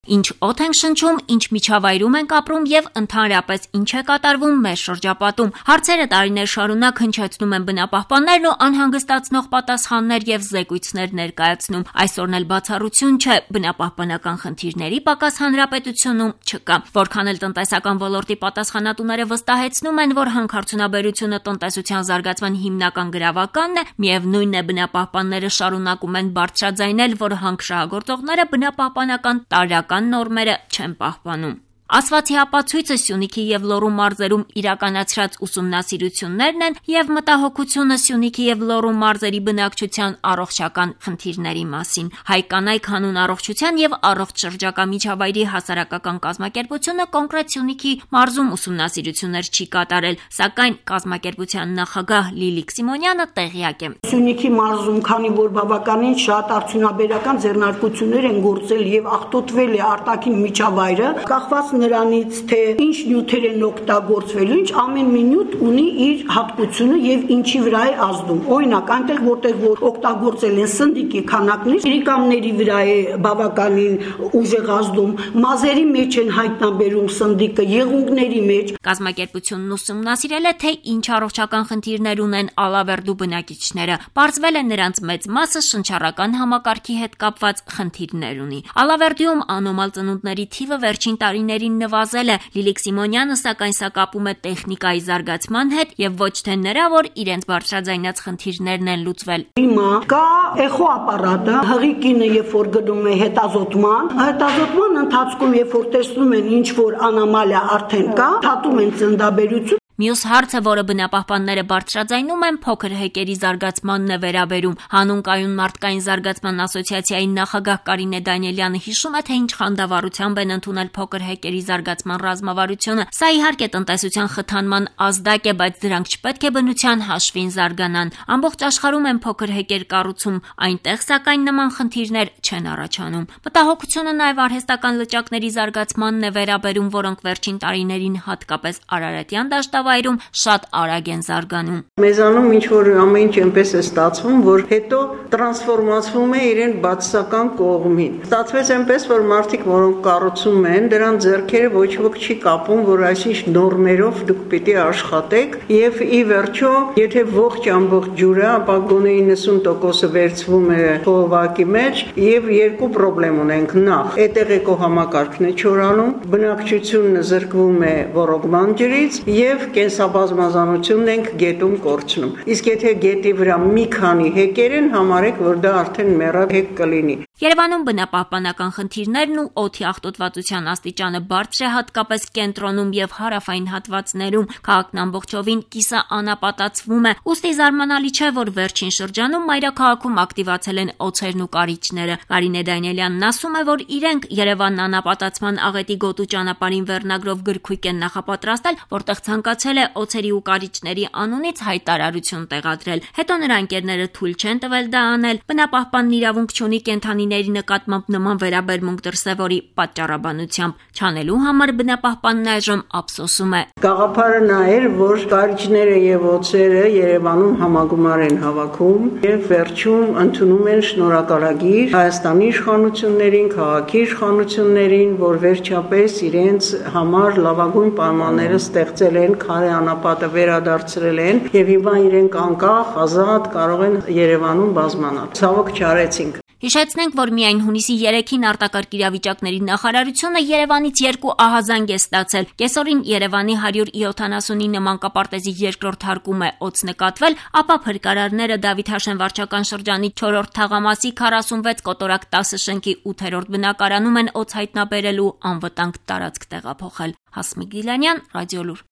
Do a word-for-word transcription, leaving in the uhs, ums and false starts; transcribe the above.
Ինչ օդ ենք շնչում, ինչ միջավայրում ենք ապրում եւ ընդհանրապես ինչ է կատարվում մեր շրջապատում։ Հարցերը տարիներ շարունակ հնչեցնում են բնապահպաններն ու անհանգստացնող պատասխաններ եւ զեկույցներ ներկայացնում։ Այսօրն էլ բացառություն չէ, բնապահպանական խնդիրների պակաս հանրապետությունում չկա։ Որքան էլ տնտեսական ոլորտի պատասխանատուները վստահեցնում են, որ հանքարդյունաբերությունը տնտեսության զարգացման հիմնական գրավականն է, միևնույնն է բնապահպանները շարունակում են բարձրաձայնել, որ հանքշահագործողները բնապահպանական տարրական նորմերը չեն պահպանում։ Ասվածի ապացույցը Սյունիքի եւ Լոռու մարզերում իրականացրած ուսումնասիրություններն են եւ մտահոգությունը Սյունիքի եւ Լոռու մարզերի բնակչության առողջական խնդիրների մասին։ Հայ կանայք հանուն առողջության եւ առողջ շրջակա միջավայրի հասարակական կազմակերպությունը կոնկրետ Սյունիքի մարզում ուսումնասիրություններ չի կատարել, սակայն կազմակերպության նախագահ Լիլիկ Սիմոնյանը տեղյակ է։ Սյունիքի մարզում, քանի որ բավականին շատ արդյունաբերական ձեռնարկություններ են գործել եւ աղտոտվել է արտաքին միջավայրը, կախված նրանից թե ինչ նյութեր են օգտագործվելու, ինչ ամեն մի նյութ ունի իր հատկությունը եւ ինչի վրա է ազդում։ Օրինակ, այնտեղ որտեղ որ օգտագործել են սնդիկի քանակներ, իրիկամների վրա է բավականին ուժեղ ազդում, մազերի մեջ են հայտնաբերում սնդիկը, եղունգների մեջ։ Կազմակերպությունն ուսումնասիրել է, թե ինչ առողջական խնդիրներ ունեն Ալավերդու բնակիչները։ Պարզվել է նրանց մեծ մասը շնչառական համակարգի հետ կապված խնդիրներ ունի։ Ալավերդիում անոմալ ծնունդների թիվը վերջին տարիներին նվազել է։ Լիլիկ Սիմոնյանը սակայն սա կապում է տեխնիկայի զարգացման հետ եւ ոչ թե նրա, որ իրենց բարձրաձայնած խնդիրներն են լուծվել։ Հիմա կա էխո ապարատը, հղիկինը երբ որ գնում է հետազոտման, հետազոտման ընթացքում երբ որ տեսնում են ինչ որ անոմալիա արդեն կա, հատում են ծննդաբերություն։ Մյուս հարցը, որը բնապահպանները բարձրաձայնում են, փոքր հեկերի զարգացմանն է վերաբերում։ Հանուն կայուն մարդկային զարգացման ասոցիացիայի նախագահ Կարինե Դանիելյանը հիշում է, թե ինչ խանդավառությամբ են ընդունել փոքր հեկերի զարգացման ռազմավարությունը։ Սա իհարկե տնտեսության խթանման ազդակ է, բայց դրանք չպետք է բնության հաշվին զարգանան։ Ամբողջ աշխարհում են փոքր հեկեր կառուցում, այնտեղ սակայն նման խնդիրներ չեն առաջանում։ Մտահոգությունը նաև արհեստական լճակների զարգացմանն է վերաբերում, որոնք վերջին տարիներին հատկապես Արարատյան դաշտավայրում շատ արագ են զարգանում։ Մեզանում ինչ որ ամեն ինչ այնպես է ստացվում, որ հետո տրանսֆորմացվում է իրեն բացասական կողմին։ Ստացվեց այնպես, որ մարդիկ, որոնք կառուցում են, դրան ձեռքերը ոչ ոք չի կապում, որ այսինչ նորմերով դուք պիտի աշխատեք, եւ ի վերջո, եթե ողջ ամբողջ ջուրը, ապա գոնե իննսուն տոկոսը վերցվում է խողովակի մեջ, եւ երկու խնդրեմ ունենք։ Նախ, այդտեղ էկոհամակարգն է չորանում, բնակչությունը զրկվում է ոռոգման ջրից եւ կենսաբազմազանությունն ենք գետում կորցնում։ Իսկ եթե գետի վրա մի քանի հեկեր են, համարեք, որ դա արդեն մեռած հեկ կլինի։ Երևանում բնապահպանական խնդիրներն ու օդի աղտոտվածության աստիճանը բարձր է հատկապես կենտրոնում եւ հարավային հատվածներում։ Քաղաքն ամբողջովին կիսաանապատացվում է։ Ուստի զարմանալի չէ, որ վերջին շրջանում մայրաքաղաքում ակտիվացել են օձերն ու կարիճները։ Կարինե Դանիելյանն ասում է, որ իրենք Երևանն անապատացման աղետի գոտու ճանապարհին վերնագրով գրքույկ են նախապատրաստել, որտեղ ցանկացել է օձերի ու կարիճների անունից հայտարարություն տեղադրել։ Հետո նրա ընկերները թույլ չեն տվել դա անել։ Բնապահպանն իրավունք չունի կենդանիների նկատմամբ նման վերաբերմունք դրսևորի պատճառաբանությամբ։ Չանելու համար բնապահպանն այժմ ափսոսում է։ Գաղափարը նա էր, որ կարիճները եւ օձերը Երևանում համագումար են հավաքում եւ վերջում ընդունում են շնորհակալագիր Հայաստանի իշխանություններին, քաղաքի իշխանություններին, որ վերջապես իրենց համար լավագույն պայմանները ստեղծել են, քարե անապատը վերադարձրել են եւ հիմա իրենք անկախ, ազատ կարող են Երևանում բազմանալ։ Ցավոք չարեցինք։ Հիշեցնենք, որ միայն հունիսի երեքին արտակարգ իրավիճակների նախարարությունը Երևանից երկու ահազանգ է ստացել։ Կեսօրին Երևանի հարյուր յոթանասունինը մանկապարտեզի երկրորդ հարկում է օձ նկատվել, ապա փրկարարները Դավիթ Հաշեն վարչական շրջանի չորրորդ թաղամասի քառասունվեց կոտորակ տասը շենքի ութերորդ բնակարանում են օձ հայտնաբերելու անվտանգ տարածք տեղափոխել։ Հասմիկ Դիլանյան, Ռադիոլուր։